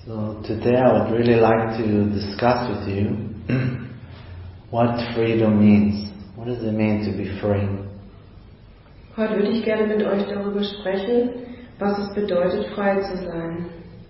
So today I would really like to discuss with you what freedom means. What does it mean to be free? Heute würde ich gerne mit euch darüber sprechen, was es bedeutet, frei zu sein.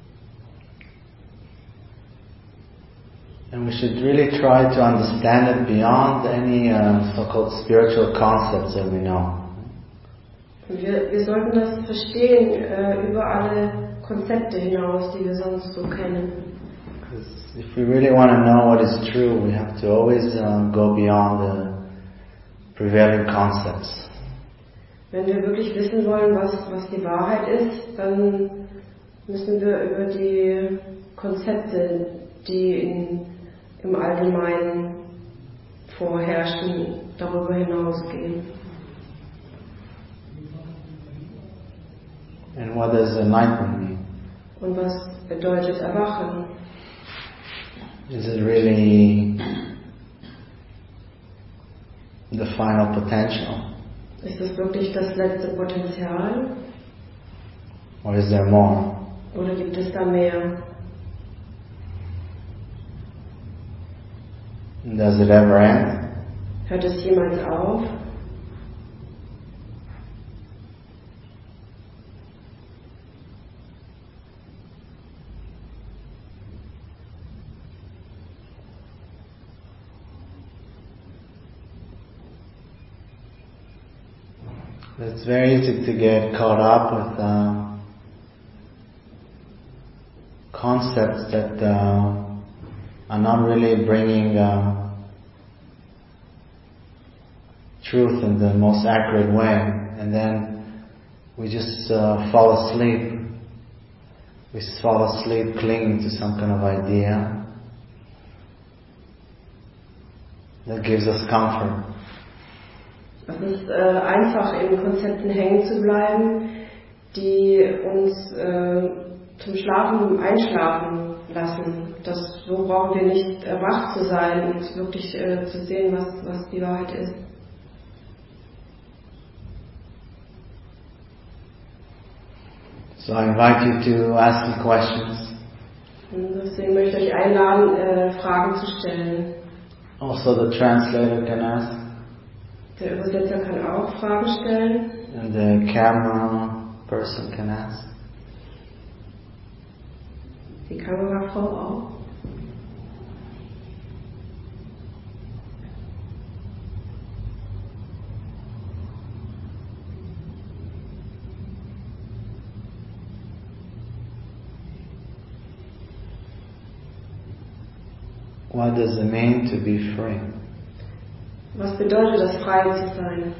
And we should really try to understand it beyond any so-called spiritual concepts that we know. Wir sollten das verstehen über alle Konzepte hinaus, die wir sonst so kennen. Because if we really want to know what is true, we have to always go beyond the prevailing concepts. Wenn wir wirklich wissen wollen, was die Wahrheit ist, dann müssen wir über die Konzepte, die im Allgemeinen vorherrschen, darüber hinausgehen. And what does enlightenment mean? Und was bedeutet Erwachen? Is it really the final potential? Ist es wirklich das letzte Potenzial? Or is there more? Oder gibt es da mehr? Does it ever end? Hört es jemals auf? It's very easy to get caught up with concepts that are not really bringing truth in the most accurate way, and then we just fall asleep. We fall asleep clinging to some kind of idea that gives us comfort. Es ist einfach, in Konzepten hängen zu bleiben, die uns zum Einschlafen lassen. So brauchen wir nicht wach zu sein und wirklich zu sehen, was die Wahrheit ist. So I invite you to ask me questions. Und deswegen möchte ich euch einladen, Fragen zu stellen. Also the translator can ask. Der Übersetzer kann auch Fragen stellen. And the camera person can ask. Die Kamerafrau auch. What does it mean to be free? Was bedeutet es, frei zu sein?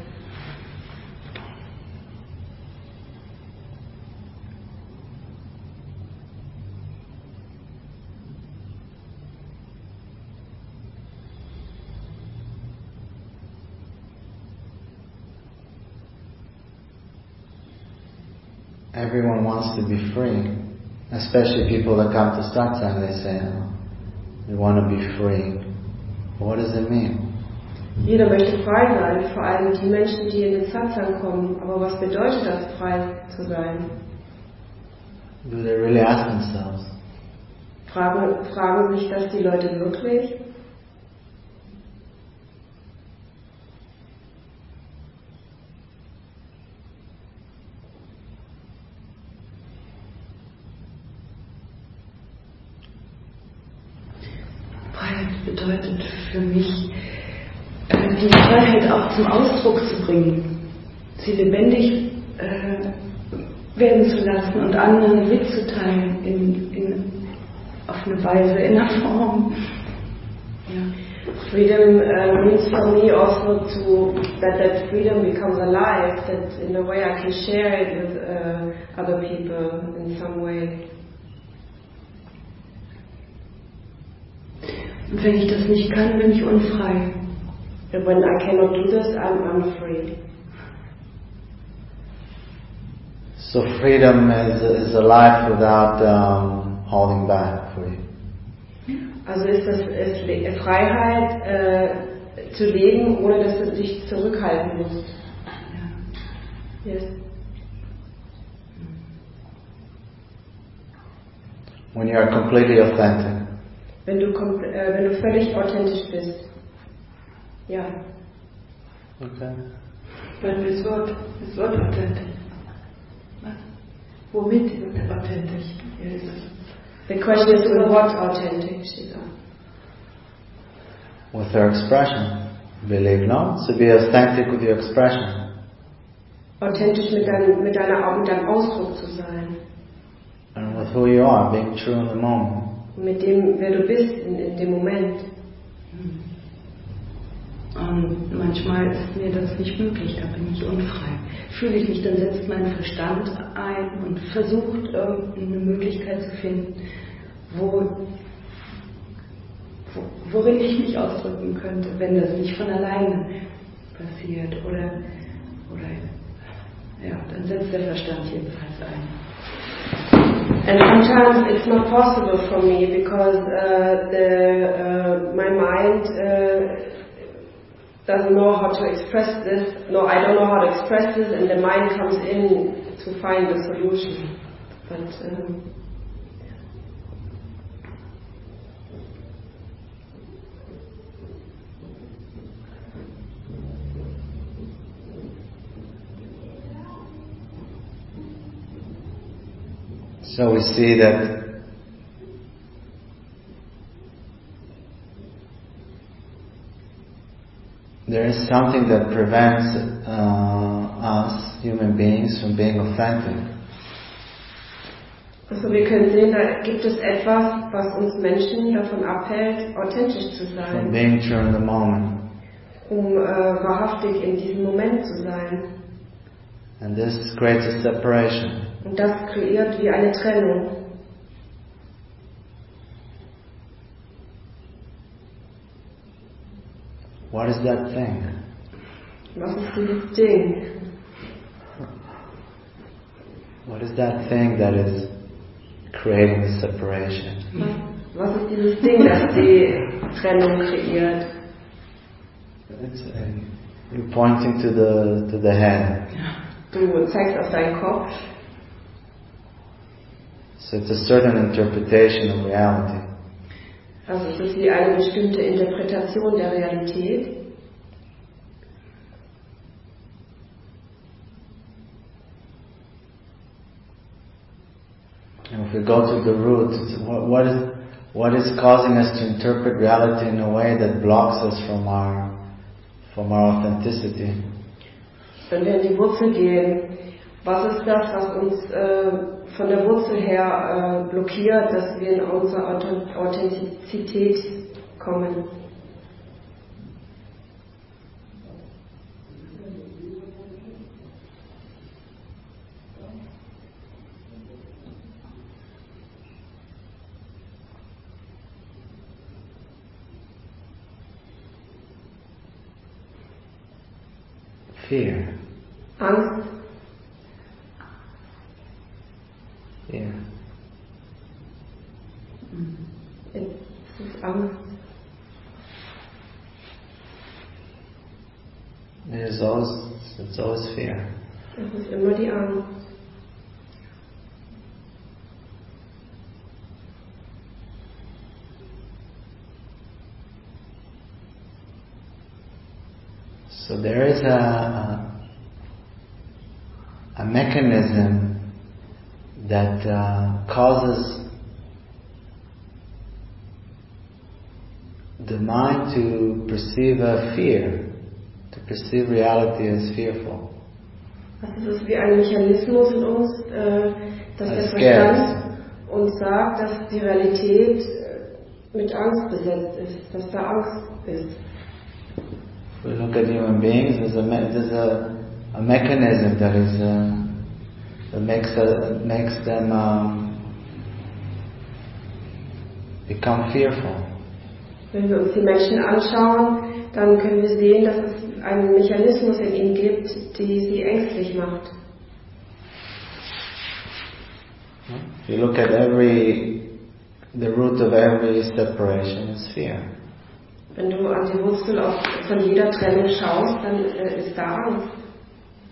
Everyone wants to be free, especially people that come to satsang. They say, we want to be free. What does it mean? Jeder möchte frei sein, vor allem die Menschen, die in den Satsang kommen. Aber was bedeutet das, frei zu sein? Do they really ask themselves? Fragen sich das die Leute wirklich? Freiheit bedeutet für mich, die Freiheit auch zum Ausdruck zu bringen, sie lebendig werden zu lassen und anderen mitzuteilen auf eine Weise, in einer Form. Ja. Freedom means for me also that freedom becomes alive, that in a way I can share it with other people in some way. Und wenn ich das nicht kann, bin ich unfrei. And when I cannot do this, I'm unfree. So freedom is a life without holding back for you. Also ist Freiheit zu leben, ohne dass du dich zurückhalten musst. Ja. Yes. When you are completely authentic. Wenn du völlig authentisch bist. Ja. Okay. Das Wort authentisch. Was? Womit authentisch? The question is with what authentic, she said. With her expression. Believe, no? So be authentic with your expression. Authentisch mit deinem Ausdruck zu sein. And with who you are, being true in the moment. Mit dem, wer du bist in dem Moment. Und manchmal ist mir das nicht möglich, da bin ich unfrei. Fühle ich mich, dann setzt mein Verstand ein und versucht eine Möglichkeit zu finden, worin ich mich ausdrücken könnte, wenn das nicht von alleine passiert. Oder ja, dann setzt der Verstand jedenfalls ein. And sometimes it's not possible for me because my mind doesn't know how to express this. No, I don't know how to express this, and the mind comes in to find the solution. But So we see that there is something that prevents us, human beings, from being authentic. Also wir können sehen, da gibt es etwas, was uns Menschen davon abhält, authentisch zu sein. From being true in the moment. Wahrhaftig in diesem Moment zu sein. And this creates a separation. Und das kreiert wie eine Trennung. What is that thing? Was ist dieses Ding? What is that thing that is creating the separation? Was ist dieses Ding, das die Trennung kreiert? You're pointing to the head. Du zeigst auf deinen Kopf. So it's a certain interpretation of reality. Also es ist wie eine bestimmte Interpretation der Realität. And if we go to the root, what is causing us to interpret reality in a way that blocks us from our authenticity? Wenn wir in die Wurzel gehen, was ist das, was uns von der Wurzel her blockiert, dass wir in unsere Authentizität kommen? Fear. Angst. Yeah. Es ist Angst. It's always fear. Es ist immer die Angst. So there is a mechanism that causes the mind to perceive a fear, to perceive reality as fearful. Also es ist wie ein Mechanismus in uns, dass der Verstand uns sagt, dass die Realität mit Angst besetzt ist, dass da Angst ist. If we look at human beings, there's a mechanism that is that makes them become fearful. Wenn wir uns die Menschen anschauen, dann können wir sehen, dass es einen Mechanismus in ihnen gibt, die sie ängstlich macht. If you look at the root of every separation is fear. Wenn du an die Wurzel von jeder Trennung schaust, dann ist da Angst.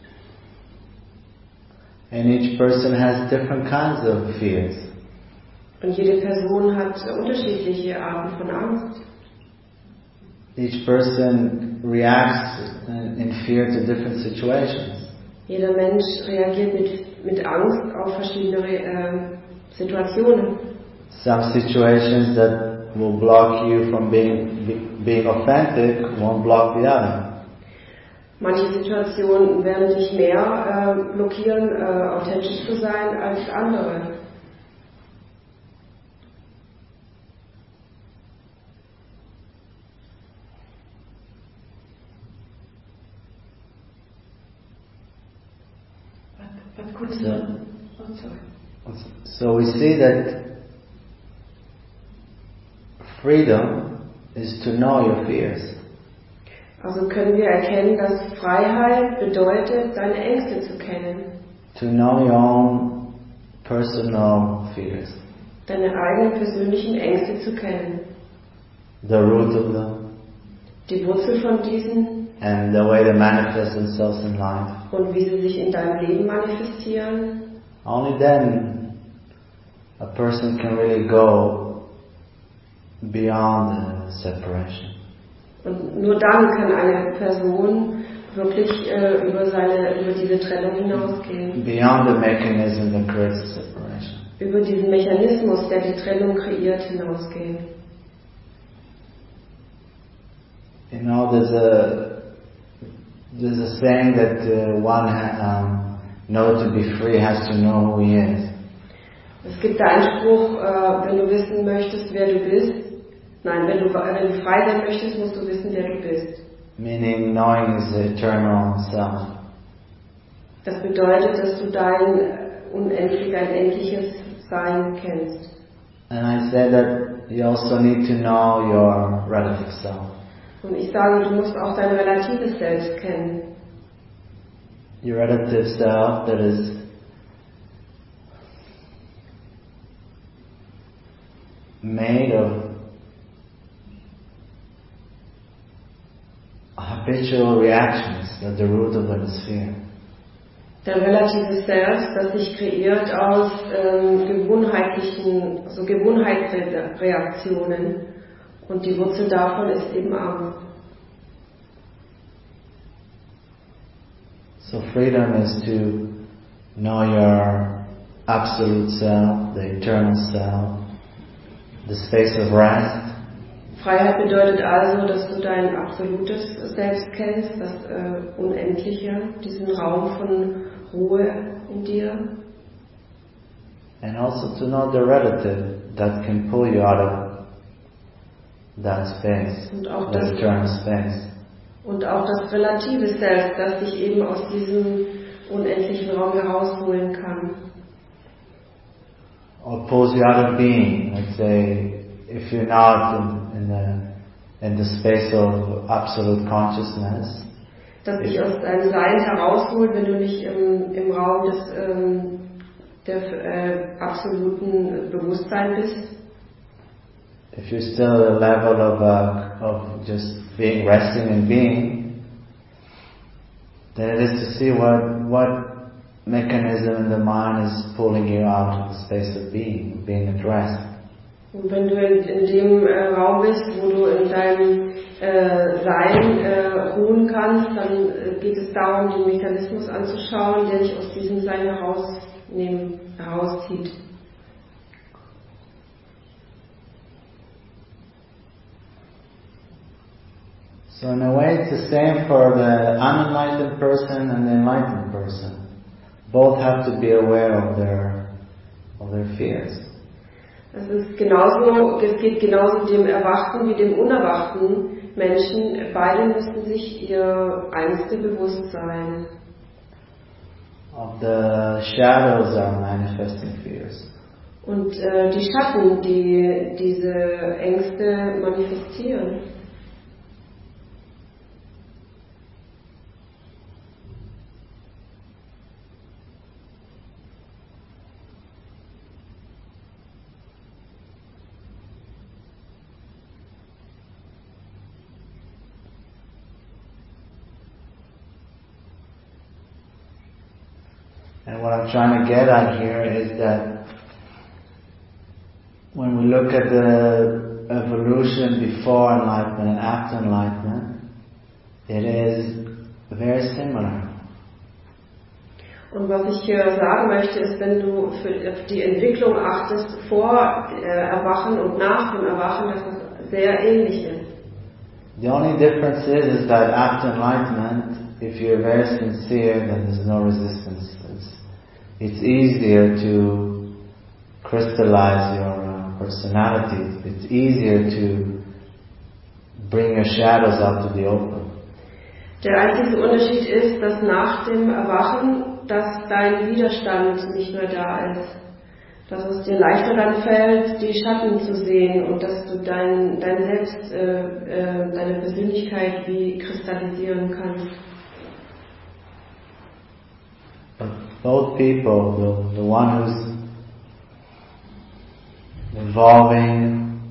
And each person has different kinds of fears. Und jede Person hat unterschiedliche Arten von Angst. Each person reacts in fear to different situations. Jeder Mensch reagiert mit Angst auf verschiedene Situationen. Some situations that will block you from being authentic won't block the other. Manche Situationen werden dich mehr blockieren, authentisch zu sein, als andere. So we see that freedom is to know your fears. Also können wir erkennen, dass Freiheit bedeutet, deine Ängste zu kennen. To know your own personal fears. Deine eigenen persönlichen Ängste zu kennen. The root of them. Die Wurzel von diesen. And the way they manifest themselves in life. Und wie sie sich in deinem Leben manifestieren. Only then a person can really go beyond the separation. Und nur dann kann eine Person wirklich über diese Trennung hinausgehen. Beyond the mechanism that creates the separation. Über diesen Mechanismus, der die Trennung kreiert, hinausgehen. You know, there's a saying that know to be free has to know who he is. Es gibt da einen Spruch, wenn du wissen möchtest, wer du bist. Nein, wenn du frei sein möchtest, musst du wissen, wer du bist. Meaning knowing his eternal self. Das bedeutet, dass du dein endliches Sein kennst. And I said that you also need to know your relative self. Und ich sage, du musst auch dein relatives Selbst kennen. Your relative self that is made of habitual reactions, that the root of them is fear. Dein relatives Selbst, das sich kreiert aus Gewohnheitsreaktionen, und die Wurzel davon ist eben Angst. So freedom is to know your absolute self, the eternal self, the space of rest. Freiheit bedeutet also, dass du dein absolutes Selbst kennst, das Unendliche, diesen Raum von Ruhe in dir. And also to know the relative that can pull you out of that space, that eternal space. Und auch das relative Selbst, das dich eben aus diesem unendlichen Raum herausholen kann. Or pulls you out of being. Let's say, if you're not in the space of absolute consciousness. Das dich aus deinem Sein herausholt, wenn du nicht im Raum der absoluten Bewusstsein bist. If you're still at a level of just being, resting and being, then it is to see what mechanism in the mind is pulling you out of the space of being at rest. Und wenn du in dem Raum bist, wo du in deinem Sein ruhen kannst, dann geht es darum, den Mechanismus anzuschauen, der dich aus diesem Sein herauszieht. So in a way it's the same for the unenlightened person and the enlightened person. Both have to be aware of their fears. Es geht genauso dem Erwachten wie dem unerwachten Menschen. Beide müssen sich ihrer Ängste bewusst sein. Of the shadows are manifesting fears. Und die Schatten, die diese Ängste manifestieren. And what I'm trying to get at here is that when we look at the evolution before enlightenment and after enlightenment, it is very similar. Und was ich hier sagen möchte, ist, wenn du für die Entwicklung achtest, vor Erwachen und nach dem Erwachen, dass es sehr ähnlich ist. The only difference is that after enlightenment, if you're very sincere, then there's no resistance. It's easier to crystallize your personality. It's easier to bring your shadows out to the open. Der einzige Unterschied ist, dass nach dem Erwachen, dass dein Widerstand nicht mehr da ist. Dass es dir leichter dann fällt, die Schatten zu sehen und dass du dein Selbst, deine Persönlichkeit wie kristallisieren kannst. But both people, the one who's evolving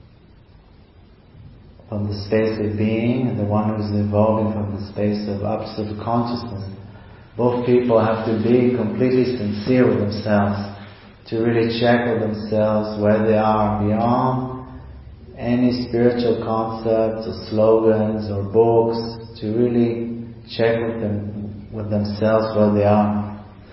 from the space of being and the one who's evolving from the space of absolute consciousness, both people have to be completely sincere with themselves, to really check with themselves where they are beyond any spiritual concepts or slogans or books, to really check with themselves where they are.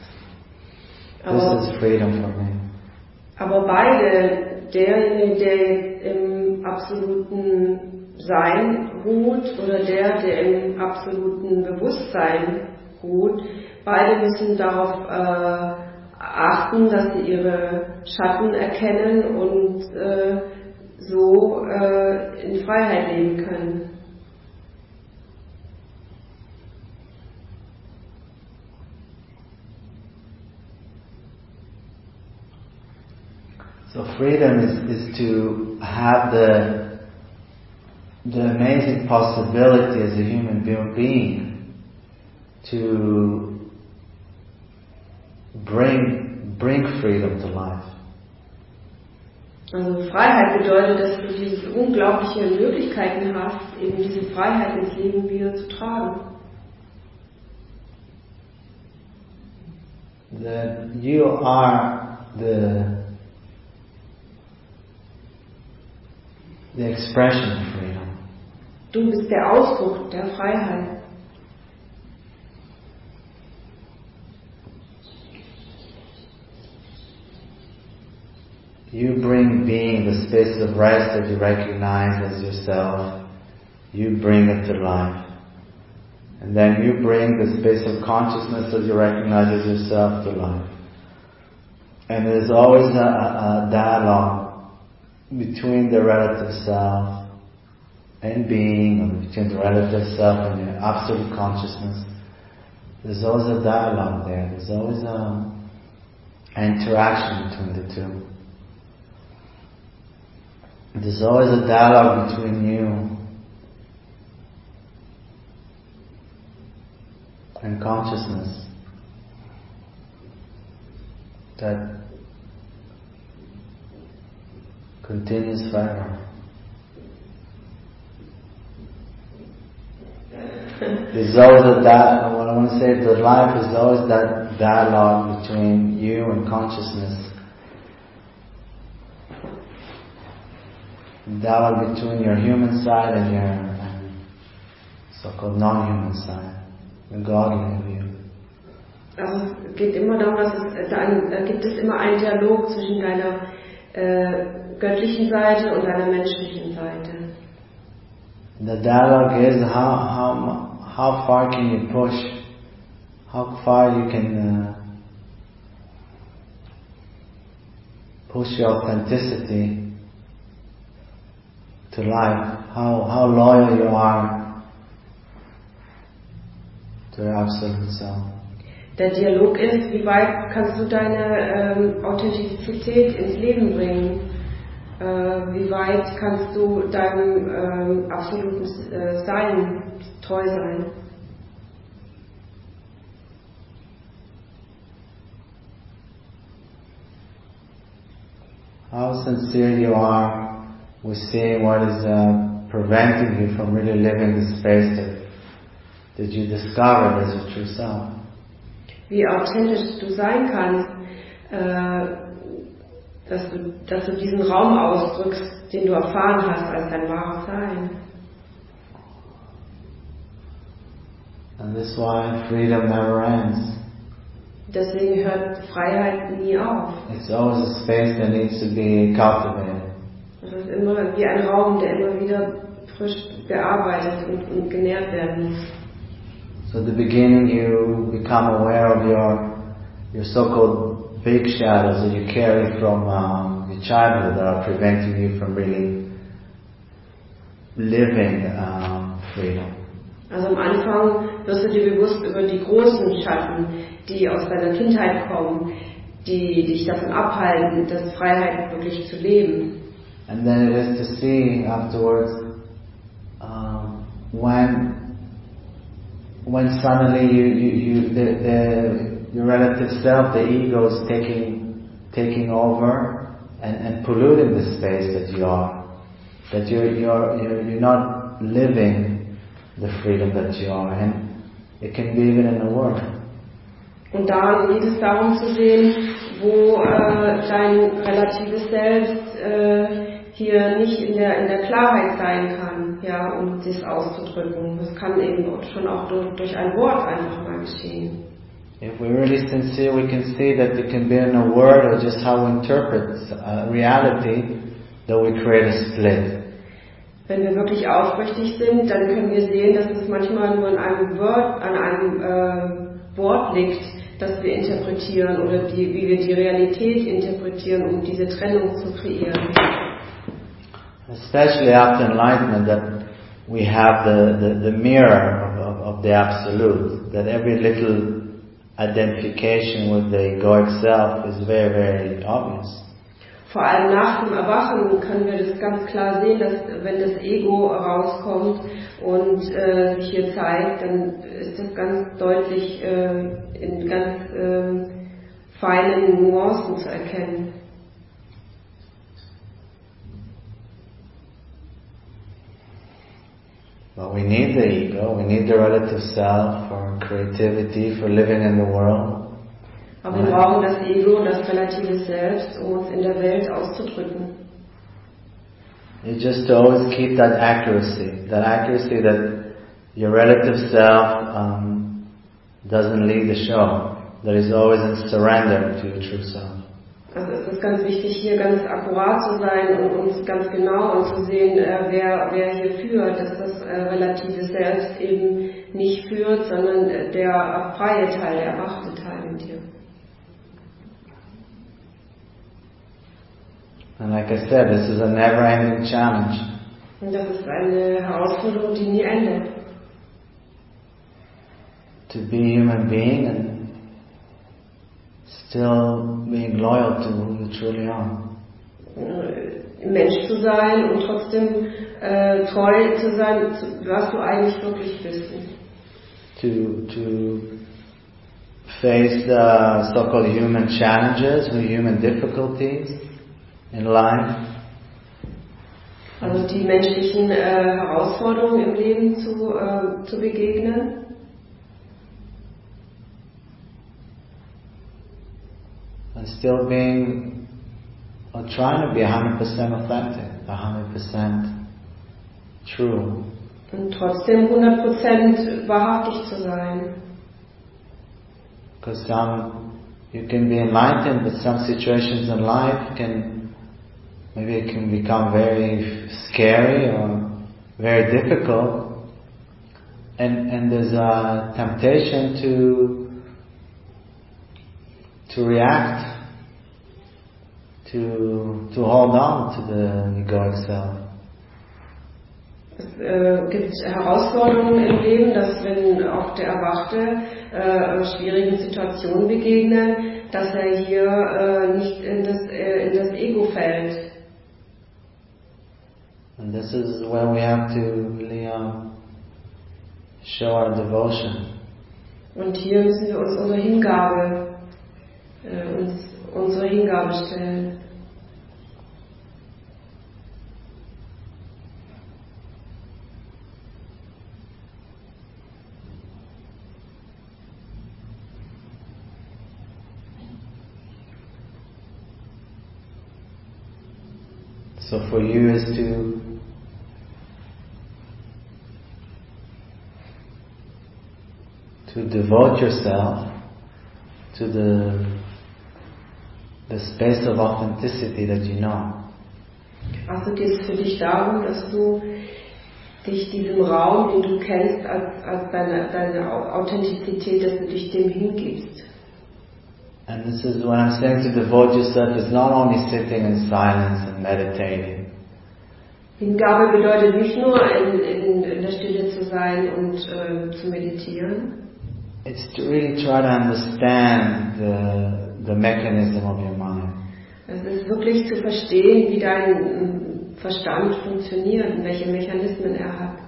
This is freedom for me. Aber beide, derjenige, der im absoluten Sein ruht oder der im absoluten Bewusstsein ruht, beide müssen darauf achten, dass sie ihre Schatten erkennen und so in Freiheit leben können. So freedom is to have the amazing possibility as a human being to bring freedom to life. Also Freiheit bedeutet, dass du diese unglaublichen Möglichkeiten hast, eben diese Freiheit ins Leben wieder zu tragen. That you are the expression of freedom. Du bist der Ausdruck der Freiheit. You bring being, the space of rest that you recognize as yourself, you bring it to life. And then you bring the space of consciousness that you recognize as yourself to life. And there's always a dialogue between the relative self and being, or between the relative self and your absolute consciousness. There's always a dialogue there. There's always an interaction between the two. There's always a dialogue between you and consciousness that continues forever. There's always what I want to say is that life is always that dialogue between you and consciousness. Dialogue between your human side and your so-called non-human side, the godly of you. Also es geht immer darum, dass da gibt es immer einen Dialog zwischen deiner göttlichen Seite und deiner menschlichen Seite. The dialogue is how far can you push, how far you can push your authenticity to life, how loyal you are to your absolute self. Der Dialog ist, wie weit kannst du deine Authentizität ins Leben bringen? Wie weit kannst du deinem absoluten Sein treu sein? How sincere you are with seeing what is preventing you from really living the space that you discovered as your true self. Wie authentisch du sein kannst, dass du diesen Raum ausdrückst, den du erfahren hast als dein wahres Sein. And this is why freedom never ends. Deswegen hört Freiheit nie auf. It's always a space that needs to be cultivated. Es ist immer wie ein Raum, der immer wieder frisch bearbeitet und genährt werden muss. So at the beginning you become aware of your so-called big shadows that you carry from your childhood that are preventing you from really living freedom. Also am Anfang wirst du dir bewusst über die großen Schatten, die aus deiner Kindheit kommen, die dich davon abhalten, das Freiheit wirklich zu leben. And then it is to see afterwards when suddenly your relative self, the ego, is taking over and polluting the space that you are, that you're not living the freedom that you are, and it can be even in the work. Und da geht es darum zu sehen, wo dein relatives Selbst hier nicht in der Klarheit sein kann, ja, um das auszudrücken. Das kann eben schon auch durch ein Wort einfach mal geschehen. If we're really sincere, we can see that it can be in a word or just how we interpret reality that we create a split. Wenn wir wirklich aufrichtig sind, dann können wir sehen, dass es manchmal nur an einem Wort liegt, das wir interpretieren oder wie wir die Realität interpretieren, um diese Trennung zu kreieren. Especially after enlightenment, that we have the mirror of the absolute, that every little identification with the egoic self is very, very obvious. Vor allem nach dem Erwachen können wir das ganz klar sehen, dass wenn das Ego rauskommt und sich hier zeigt, dann ist das ganz deutlich in ganz feinen Nuancen zu erkennen. But we need the ego, we need the relative self for creativity, for living in the world. Aber wir brauchen das Ego und das relative Selbst, um uns in der Welt auszudrücken. It's just to always keep that accuracy that your relative self doesn't lead the show, that is always in surrender to your true self. Also es ist ganz wichtig, hier ganz akkurat zu sein und ganz genau und zu sehen, wer hier führt, dass das relative Selbst eben nicht führt, sondern der freie Teil, der erwachte Teil in dir. And like I said, this is a never-ending challenge. Und das ist eine Herausforderung, die nie endet. To be a human being and still being loyal to who you truly are. Mensch zu sein und trotzdem treu zu sein, was du eigentlich wirklich bist. To face the so-called human challenges or human difficulties in life. Also die menschlichen Herausforderungen im Leben zu begegnen. And still being, or trying to be 100% authentic, 100% true. Und trotzdem 100% wahrhaftig zu sein. Because you can be enlightened, but some situations in life maybe it can become very scary or very difficult. And there's a temptation to react, to hold on to the egoic self. Es gibt Herausforderungen im Leben, dass wenn auch der Erwachte schwierigen Situationen begegnen, dass er hier nicht in das Ego fällt. And this is where we have to really show our devotion. Und hier müssen wir uns unsere Hingabe stellen. So for you is to devote yourself to the space of authenticity that you know. Also geht es für dich darum, dass du dich diesem Raum, den du kennst, als deine Authentizität, dass du dich dem hingibst. And this is when I'm saying to devote yourself, it's not only sitting in silence and meditating. Hingabe bedeutet nicht nur in der Stille zu sein und zu meditieren. It's to really try to understand the mechanism of your mind. Es ist wirklich zu verstehen, wie dein Verstand funktioniert und welche Mechanismen er hat.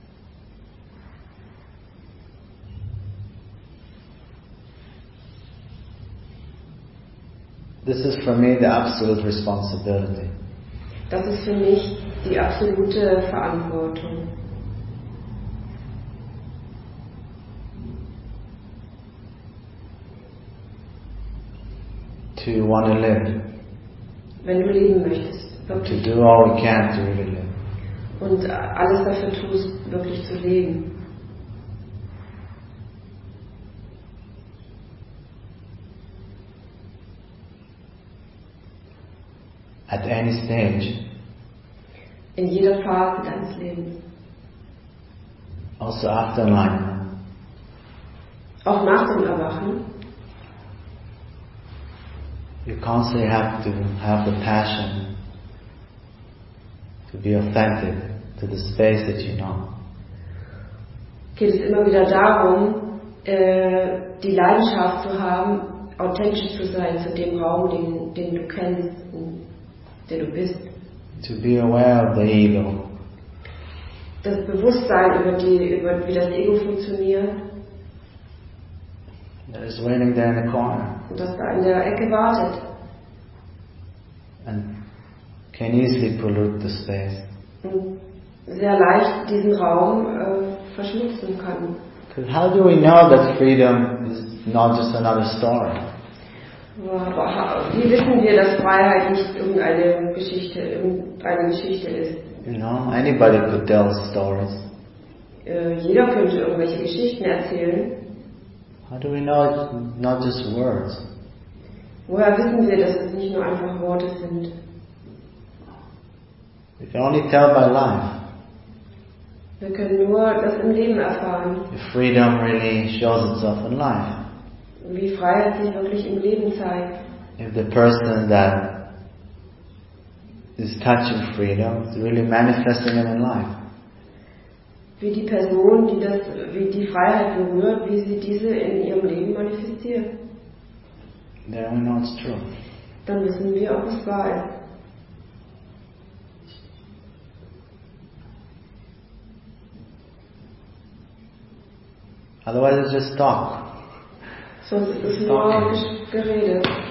This is for me the absolute responsibility. Das ist für mich die absolute Verantwortung. To want to live. Wenn du leben möchtest, To wirklich. do all we can to really live. Und alles dafür tust, wirklich zu leben. At any stage. In jeder Phase deines Lebens. Also after enlightenment. Auch nach dem Erwachen. You constantly have to have the passion to be authentic to the space that you know. Geht es immer wieder darum, die Leidenschaft zu haben, authentisch zu sein zu dem Raum, den du kennst, der du bist. To be aware of the ego. Das Bewusstsein über wie das Ego funktioniert. That is waiting there in the corner. Und das da in der Ecke wartet. And can easily pollute the space. Und sehr leicht diesen Raum verschmutzen kann. Because how do we know that freedom is not just another story? Wie wissen wir, dass Freiheit nicht irgendeine Geschichte ist? You know, anybody could tell stories. Jeder könnte irgendwelche Geschichten erzählen. How do we know it's not just words? Woher wissen wir, dass es nicht nur einfach Worte sind? We can only tell by life. Wir können nur das im Leben erfahren. If freedom really shows itself in life. Wie Freiheit sich wirklich im Leben zeigt. If the person that is touching freedom is really manifesting it in life. Wie die Person, wie die Freiheit berührt, wie sie diese in ihrem Leben manifestiert. Then we know it's true. Dann wissen wir, ob es wahr ist. Otherwise it's just talk. Sonst ist es nur Gerede.